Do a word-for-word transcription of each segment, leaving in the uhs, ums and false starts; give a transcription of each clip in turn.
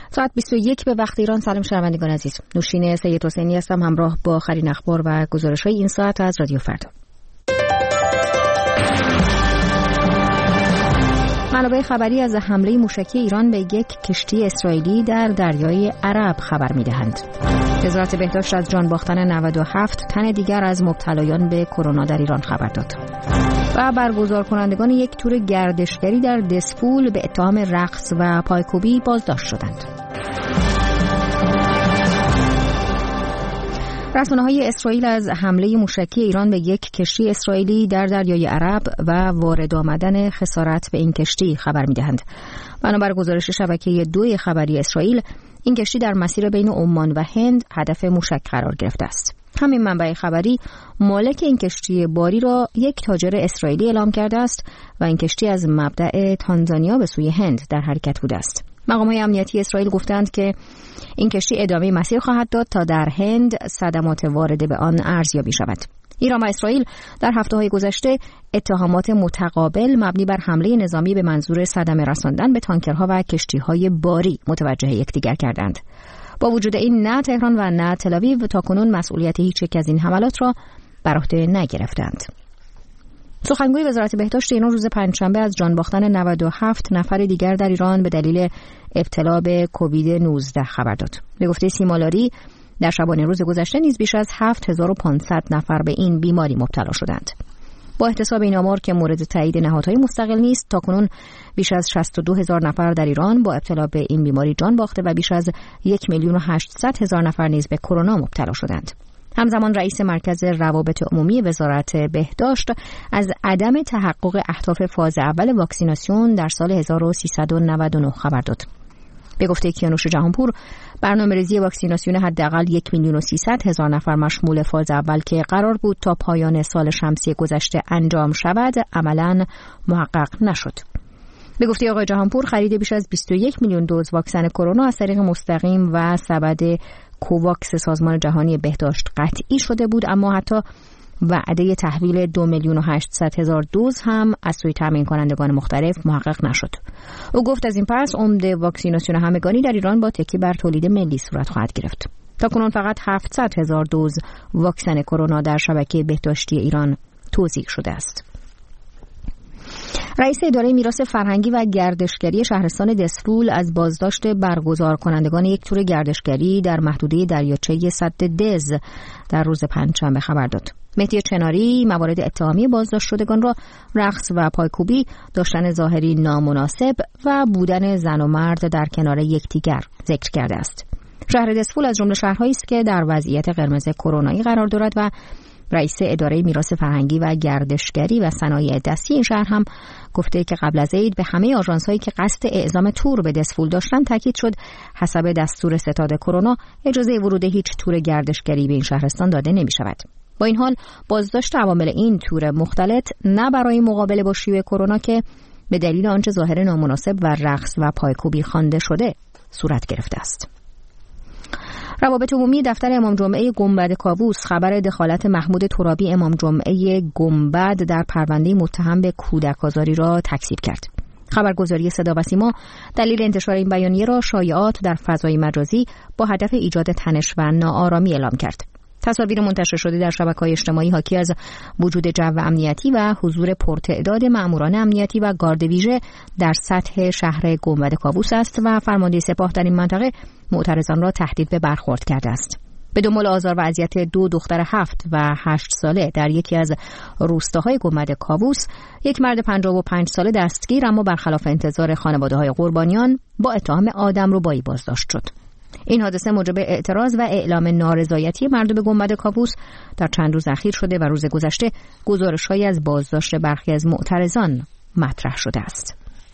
ساعت بیست و یک به وقت ایران. سلام شنوندگان عزیز، نوشین سید حسینی هستم همراه با آخرین اخبار و گزارش‌های این ساعت از رادیو فردا. منابع خبری از حمله موشکی ایران به یک کشتی اسرائیلی در دریای عرب خبر می‌دهند. وزارت بهداشت از جان باختن نود و هفت تن دیگر از مبتلایان به کرونا در ایران خبر داد. و برگزار کنندگان یک تور گردشگری در دسفول به اتهام رقص و پایکوبی بازداشت شدند. رسانه‌های اسرائیل از حمله موشکی ایران به یک کشتی اسرائیلی در دریای عرب و وارد آمدن خسارت به این کشتی خبر می‌دهند. بنابر گزارش شبکه دو خبری اسرائیل، این کشتی در مسیر بین عمان و هند هدف موشک قرار گرفته است. همین منبع خبری مالک این کشتی باری را یک تاجر اسرائیلی اعلام کرده است و این کشتی از مبدأ تانزانیا به سوی هند در حرکت بوده است. مقامات امنیتی اسرائیل گفتند که این کشتی ادامه مسیر خواهد داد تا در هند صدمات وارده به آن ارزیابی شود. ایران و اسرائیل در هفته‌های گذشته اتهامات متقابل مبنی بر حمله نظامی به منظور صدمه رساندن به تانکرها و کشتی‌های باری متوجه یکدیگر کردند. با وجود این، نه تهران و نه تل‌آویو تاکنون مسئولیت هیچ یک از این حملات را بر عهده نگرفتند. سخنگوی وزارت بهداشت ایران روز پنجشنبه از جان باختن نود و هفت نفر دیگر در ایران به دلیل ابتلا به کووید نوزده خبر داد. به گفته سیمالاری، در شبانه روز گذشته نیز بیش از هفت هزار و پانصد نفر به این بیماری مبتلا شدند. با احتساب این آمار که مورد تایید نهادهای مستقل نیست، تاکنون بیش از شصت و دو هزار نفر در ایران با ابتلا به این بیماری جان باخته و بیش از یک میلیون و هشتصد هزار نفر نیز به کرونا مبتلا شدند. همزمان رئیس مرکز روابط عمومی وزارت بهداشت از عدم تحقق اهداف فاز اول واکسیناسیون در سال هزار و سیصد و نود و نه خبر داد. به گفته کیانوش جهانپور، برنامه‌ریزی واکسیناسیون حداقل یک میلیون و سیصد هزار نفر مشمول فاز اول که قرار بود تا پایان سال شمسی گذشته انجام شود، عملاً محقق نشد. به گفته آقای جهانپور، خرید بیش از بیست و یک میلیون دوز واکسن کرونا از طریق مستقیم و سبد کوواکس سازمان جهانی بهداشت قطعی شده بود، اما حتی وعده تحویل دو میلیون و هشتصد هزار دوز هم از سوی تامین کنندگان مختلف محقق نشد. او گفت از این پس عمد واکسیناسیون همگانی در ایران با تکی بر تولید ملی صورت خواهد گرفت. تاکنون فقط هفتصد هزار دوز واکسن کرونا در شبکه بهداشتی ایران توزیع شده است. رئیس اداره میراث فرهنگی و گردشگری شهرستان دسفول از بازداشت برگزار کنندگان یک تور گردشگری در محدوده دریاچه سد دز در روز پنجشنبه خبر داد. مهدی چناری موارد اتهامی بازداشت شدگان را رقص و پایکوبی، داشتن ظاهری نامناسب و بودن زن و مرد در کنار یکدیگر ذکر کرده است. شهر دسفول از جمله شهرهایی است که در وضعیت قرمز کرونایی قرار دارد و رئیس اداره میراث فرهنگی و گردشگری و صنایع دستی این شهر هم گفته که قبل از عید به همه آژانس‌هایی که قصد اعزام تور به دسفول داشتند تاکید شد حسب دستور ستاد کرونا اجازه ورود هیچ تور گردشگری به این شهرستان داده نمی‌شود. با این حال بازداشت عوامل این تور مختلط نه برای مقابله با شیوع کرونا که به دلیل آنچه ظاهر نامناسب و رقص و پایکوبی خوانده شده صورت گرفته است. روابط عمومی دفتر امام جمعه گنبد کاووس خبر دخالت محمود ترابی امام جمعه گنبد در پرونده متهم به کودک آزاری را تکذیب کرد. خبرگزاری صدا و سیما دلیل انتشار این بیانیه را شایعات در فضای مجازی با هدف ایجاد تنش و ناآرامی اعلام کرد. تصاویر منتشر شده در شبکه‌های اجتماعی حاکی از وجود جو امنیتی و حضور پرتعداد ماموران امنیتی و گارد ویژه در سطح شهر گنبد کاووس است و فرمانده سپاه در این منطقه معترضان را تهدید به برخورد کرده است. به دنبال آزار و اذیت دو دختر هفت و هشت ساله در یکی از روستاهای گنبد کاووس، یک مرد پنجاه و پنج ساله دستگیر اما برخلاف انتظار خانواده‌های قربانیان با اتهام آدمربایی بازداشت شد. این حادثه موجب اعتراض و اعلام نارضایتی مردم گنبد کاووس در چند روز اخیر شده و روز گذشته گزارش‌هایی از بازداشت برخی از معترضان مطرح شده است.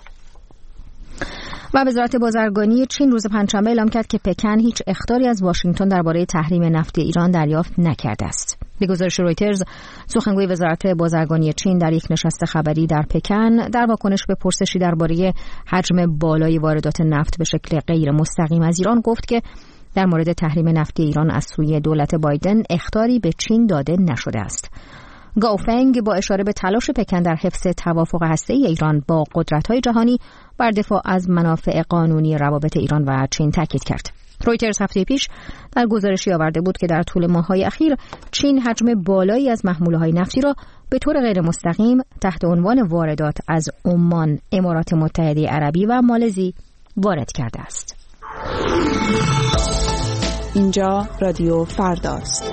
و وزارت بازرگانی چین روز پنجشنبه اعلام کرد که پکن هیچ اخطاری از واشنگتن درباره تحریم نفت ایران دریافت نکرده است. به گزارش رویترز، سخنگوی وزارت بازرگانی چین در یک نشست خبری در پکن در واکنش به پرسشی درباره حجم بالای واردات نفت به شکل غیر مستقیم از ایران گفت که در مورد تحریم نفت ایران از سوی دولت بایدن اخطاری به چین داده نشده است. گاوفنگ با اشاره به تلاش پکن در حفظ توافق هسته‌ای ایران با قدرت‌های جهانی بر دفاع از منافع قانونی روابط ایران و چین تاکید کرد. رویترز هفته پیش در گزارشی آورده بود که در طول ماه‌های اخیر چین حجم بالایی از محموله‌های نفتی را به طور غیر مستقیم تحت عنوان واردات از عمان، امارات متحده عربی و مالزی وارد کرده است. اینجا رادیو فرداست.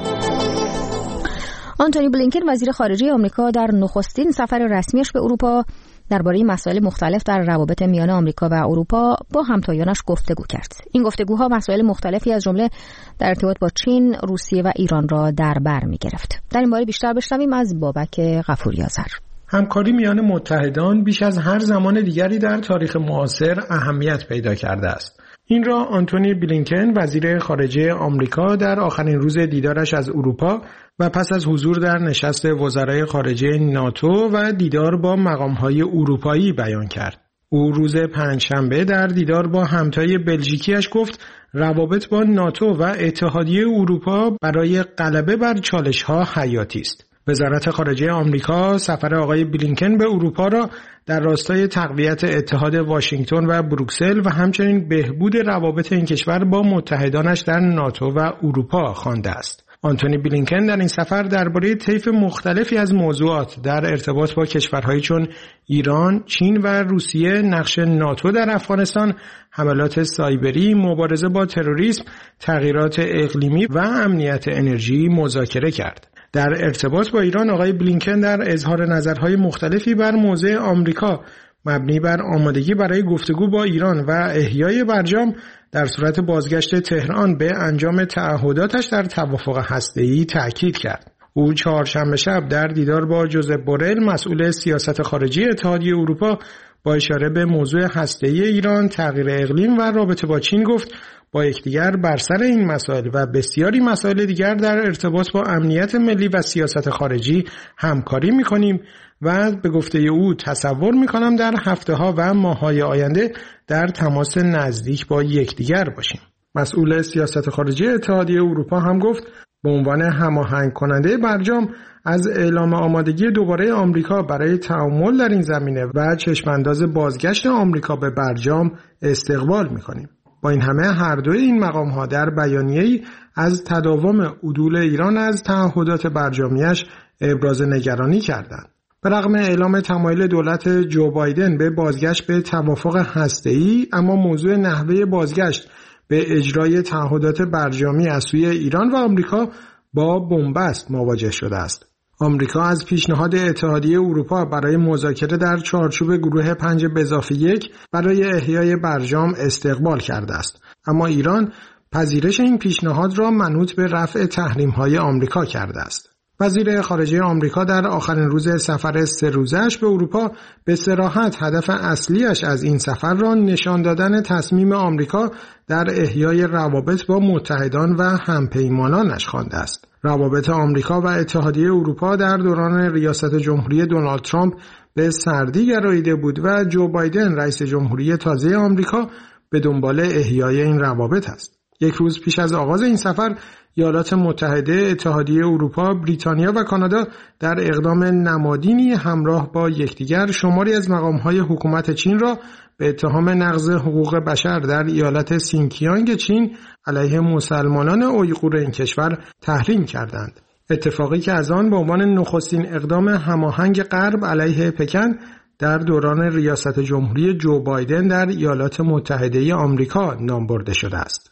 آنتونی بلینکن وزیر خارجه آمریکا در نخستین سفر رسمیش به اروپا درباره مسائل مختلف در روابط میان آمریکا و اروپا با همتایانش گفتگو کرد. این گفتگوها مسائل مختلفی از جمله در ارتباط با چین، روسیه و ایران را در بر می‌گرفت. در این باره بیشتر بشنویم از بابک غفوری‌آذر. همکاری میان متحدان بیش از هر زمان دیگری در تاریخ معاصر اهمیت پیدا کرده است. این را آنتونی بلینکن وزیر خارجه آمریکا در آخرین روز دیدارش از اروپا و پس از حضور در نشست وزرای خارجه ناتو و دیدار با مقام‌های اروپایی بیان کرد. او روز پنجشنبه در دیدار با همتای بلژیکیش گفت روابط با ناتو و اتحادیه اروپا برای غلبه بر چالش‌ها حیاتی است. وزارت خارجه آمریکا سفر آقای بلینکن به اروپا را در راستای تقویت اتحاد واشنگتن و بروکسل و همچنین بهبود روابط این کشور با متحدانش در ناتو و اروپا خوانده است. آنتونی بلینکن در این سفر درباره طیف مختلفی از موضوعات در ارتباط با کشورهایی چون ایران، چین و روسیه، نقش ناتو در افغانستان، حملات سایبری، مبارزه با تروریسم، تغییرات اقلیمی و امنیت انرژی مذاکره کرد. در ارتباط با ایران آقای بلینکن در اظهار نظرهای مختلفی بر موضع آمریکا مبنی بر آمادگی برای گفتگو با ایران و احیای برجام در صورت بازگشت تهران به انجام تعهداتش در توافق هسته‌ای تأکید کرد. او چهارشنبه شب در دیدار با جوزپ بورل مسئول سیاست خارجی اتحادیه اروپا با اشاره به موضوع هسته‌ای ایران، تغییر اقلیم و رابطه با چین گفت با یکدیگر بر سر این مسائل و بسیاری مسائل دیگر در ارتباط با امنیت ملی و سیاست خارجی همکاری می‌کنیم و به گفته او تصور می‌کنم در هفته‌ها و ماه‌های آینده در تماس نزدیک با یکدیگر باشیم. مسئول سیاست خارجی اتحادیه اروپا هم گفت به عنوان هماهنگ کننده برجام از اعلام آمادگی دوباره آمریکا برای تعامل در این زمینه و چشمانداز بازگشت آمریکا به برجام استقبال می‌کنیم. با این همه هر دوی این مقام‌ها در بیانیه‌ای از تداوم عدول ایران از تعهدات برجامیش ابراز نگرانی کردند. به رغم اعلام تمایل دولت جو بایدن به بازگشت به توافق هسته‌ای، اما موضوع نحوه بازگشت به اجرای تعهدات برجامی از سوی ایران و آمریکا با بنبست مواجه شده است. آمریکا از پیشنهاد اتحادیه اروپا برای مذاکره در چارچوب گروه پنج به اضافه یک برای احیای برجام استقبال کرده است، اما ایران پذیرش این پیشنهاد را منوط به رفع تحریم‌های آمریکا کرده است. وزیر خارجه آمریکا در آخرین روز سفر سه روزه‌اش به اروپا به صراحت هدف اصلیش از این سفر را نشان دادن تصمیم آمریکا در احیای روابط با متحدان و همپیمانانش خوانده است. روابط آمریکا و اتحادیه اروپا در دوران ریاست جمهوری دونالد ترامپ به سردی گراییده بود و جو بایدن رئیس جمهوری تازه آمریکا به دنبال احیای این روابط است. یک روز پیش از آغاز این سفر، ایالات متحده، اتحادیه اروپا، بریتانیا و کانادا در اقدام نمادینی همراه با یکدیگر شماری از مقام‌های حکومت چین را به اتهام نقض حقوق بشر در ایالت سینکیانگ چین علیه مسلمانان اویغور این کشور تحریم کردند. اتفاقی که از آن به عنوان نخستین اقدام هماهنگ غرب علیه پکن در دوران ریاست جمهوری جو بایدن در ایالات متحده آمریکا نام برده شده است.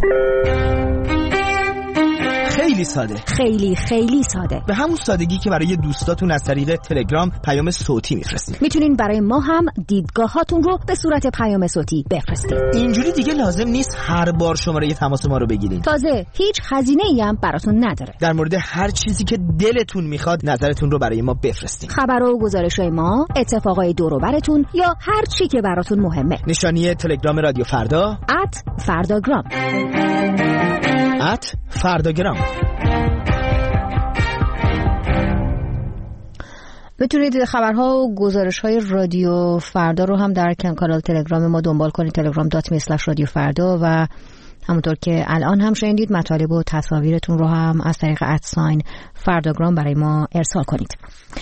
خیلی ساده، خیلی خیلی ساده، به همون سادگی که برای دوستاتون از طریق تلگرام پیام صوتی میفرستین. میتونین برای ما هم دیدگاهاتون رو به صورت پیام صوتی بفرستید. اینجوری دیگه لازم نیست هر بار شماره تماس ما رو بگیرین. تازه هیچ هزینه‌ای هم براتون نداره. در مورد هر چیزی که دلتون میخواد نظرتون رو برای ما بفرستین. خبر و گزارش‌های ما، اتفاقای دور و براتون یا هر چی که براتون مهمه. نشانی تلگرام رادیو فردا ات فرداگرام ات فرداگرام. بتونید خبرها و گزارش‌های رادیو فردا رو هم در کانال تلگرام ما دنبال کنید، تلگرام دات می اسلش رادیو فردا، و همونطور که الان هم شنیدید مطالب و تصاویرتون رو هم از طریق ادساین فرداگرام برای ما ارسال کنید.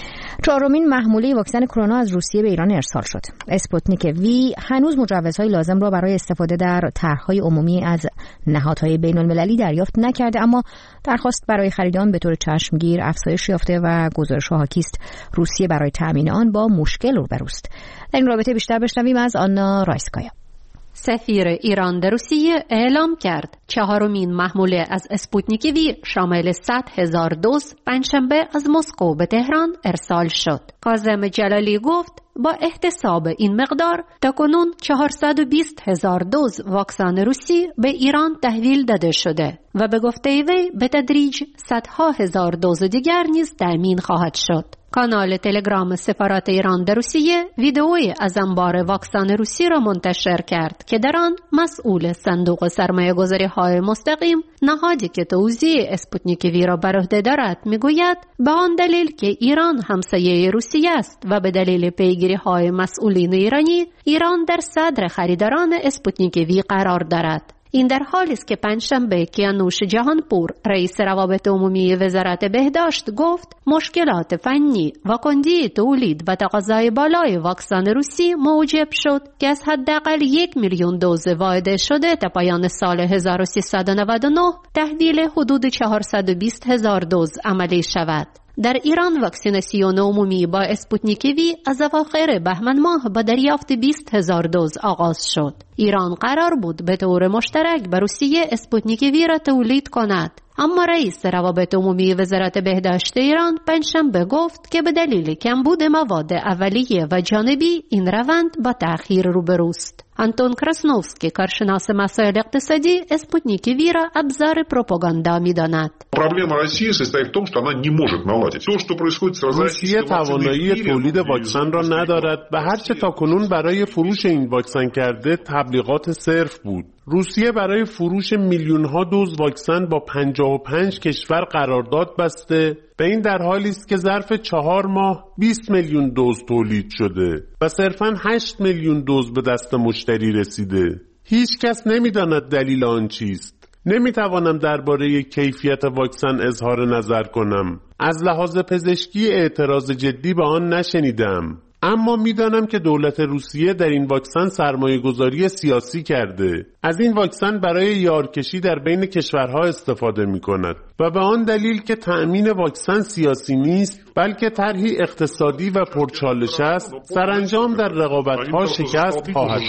چهارمین محموله واکسن کرونا از روسیه به ایران ارسال شد. اسپوتنیک وی هنوز مجوزهای لازم را برای استفاده در طرح‌های عمومی از نهادهای بین‌المللی دریافت نکرده، اما درخواست برای خرید آن به طور چشمگیر افزایش یافته و گزارش‌ها حاکی است روسیه برای تأمین آن با مشکل روبروست. در این رابطه بیشتر بشنویم از آنا رایسکایا. سفیر ایران در روسیه اعلام کرد چهارمین محموله از اسپوتنیک وی شامل صد هزار دوز پنجشنبه از مسکو به تهران ارسال شد. کاظم جلالی گفت با احتساب این مقدار تاکنون چهارصد و بیست هزار دوز واکسن روسی به ایران تحویل داده شده و به گفته وی به تدریج صدها هزار دوز دیگر نیز تأمین خواهد شد. کانال تلگرام سفارت ایران در روسیه ویدئویی از انبار واکسن روسی را منتشر کرد که در آن مسئول صندوق سرمایه‌گذاری های مستقیم، نهادی که توزیع اسپوتنیک وی را بر عهده دارد، میگوید به آن دلیل که ایران همسایه روسیه است و به دلیل پیگیری های مسئولین ایرانی، ایران در صدر خریداران اسپوتنیک وی قرار دارد. این در حالی است که پنجشنبه کیانوش جهانپور رئیس روابط عمومی وزارت بهداشت گفت مشکلات فنی و کندی تولید و تقاضای بالای واکسن روسی موجب شد که از حداقل یک میلیون دوز واحد شده تا پایان سال هزار و سیصد و نود و نه تحویل حدود چهارصد و بیست هزار دوز عملی شود. در ایران واکسیناسیون عمومی با اسپوتنیک وی از اواخر بهمن ماه با دریافت بیست هزار دوز آغاز شد. ایران قرار بود به طور مشترک به روسیه اسپوتنیک وی را تولید کند، اما رئیس روابط عمومی وزارت بهداشت ایران پنجشنبه گفت که به دلیل کمبود مواد اولیه و جانبی این روند با تأخیر روبروست. آنتون کراسنوفسکی، کارشناس مسائل اقتصادی، اسپوتنیک وی را ابزار پروپاگاندا می‌داند. Проблема России состоит в том, что она не может наладить. То, что происходит с روسیه توانایی تولید واکسن را ندارد و هرچه تاکنون برای فروش این واکسن کرده تبلیغات صرف بود. روسیه برای فروش میلیون‌ها دوز واکسن با پنجاه و پنج کشور قرارداد بسته و این در حالی است که ظرف چهار ماه بیست میلیون دوز تولید شده و صرفاً هشت میلیون دوز به دست مشتری رسیده. هیچ کس نمی‌داند دلیل آن چیست. نمی‌توانم درباره کیفیت واکسن اظهار نظر کنم. از لحاظ پزشکی اعتراض جدی به آن نشنیدم. اما میدانم که دولت روسیه در این واکسن سرمایه گذاری سیاسی کرده. از این واکسن برای یارکشی در بین کشورها استفاده می کند و به آن دلیل که تأمین واکسن سیاسی نیست بلکه طرحی اقتصادی و پرچالش است، سرانجام در رقابت‌ها شکست خواهد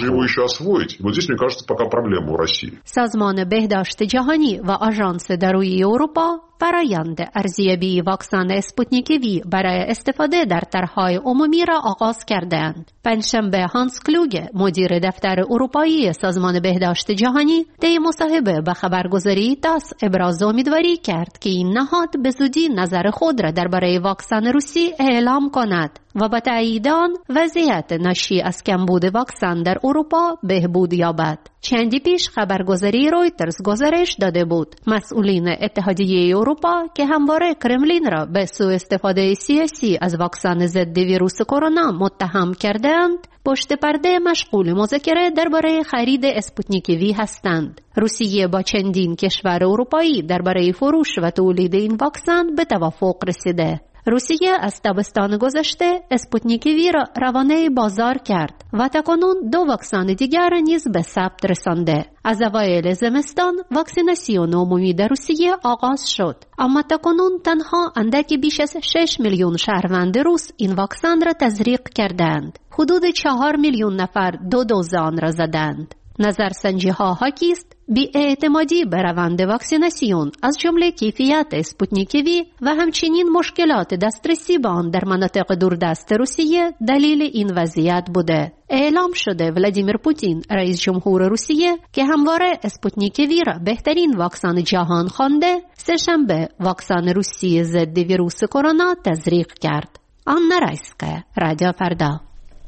شد. سازمان بهداشت جهانی و آژانس دارویی اروپا فرایند ارزیابی واکسن اسپوتنیک وی برای استفاده در طرح‌های عمومی را آغاز کردند. پنجشنبه هانس کلوگه، مدیر دفتر اروپایی سازمان بهداشت جهانی، طی مصاحبه به خبرگزاری تاس ابراز امیدواری کرد که این نهاد به زودی نظر خود را درباره واکسن روسی اعلام کند و با تایید آن وضعیت ناشی از کمبود واکسن در اروپا بهبود یابد. چندی پیش خبرگزاری رویترز گزارش داده بود مسئولین اتحادیه اروپا که همواره کرملین را به سوء استفاده سیاسی از واکسن ضد ویروس کرونا متهم کردند، پشت پرده مشغول مذاکره درباره خرید اسپوتنیک وی هستند. روسیه با چندین کشور اروپایی درباره فروش و تولید این واکسن به توافق رسیده. روسیه از تابستان گذشته اسپوتنیک وی را روانه بازار کرد و تاکنون دو واکسن دیگر نیز به ثبت رسانده. از اوایل زمستان واکسیناسیون عمومی در روسیه آغاز شد، اما تاکنون تنها اندکی بیش از شش میلیون شهروند روس این واکسن را تزریق کردند. حدود چهار میلیون نفر دو دوز آن را زدند. نظرسنجی ها حاکی است بی‌اعتمادی به روند واکسیناسیون از جمله کیفیت اسپوتنیک وی و همچنین مشکلات دسترسی به آن در مناطق دوردست روسیه دلیل این وضعیت بوده. اعلام شده ولادیمیر پوتین، رئیس جمهور روسیه که همواره اسپوتنیک وی را بهترین واکسن جهان خوانده، سه‌شنبه واکسن روسی ضد ویروس کرونا تزریق کرد. آنا رایسکایا، رادیو فردا.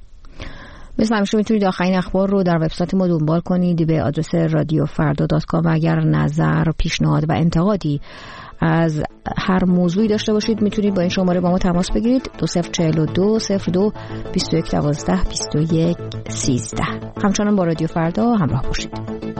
مثل همیشه میتونید آخرین اخبار رو در وبسایت ما دنبال کنید به آدرس رادیو فردا دات کام و اگر نظر، پیشنهاد و انتقادی از هر موضوعی داشته باشید میتونید با این شماره با ما تماس بگیرید دو صفر چهل و دو صفر دو بیست و یک دوازده بیست و یک سیزده. همچنان با رادیو فردا همراه باشید.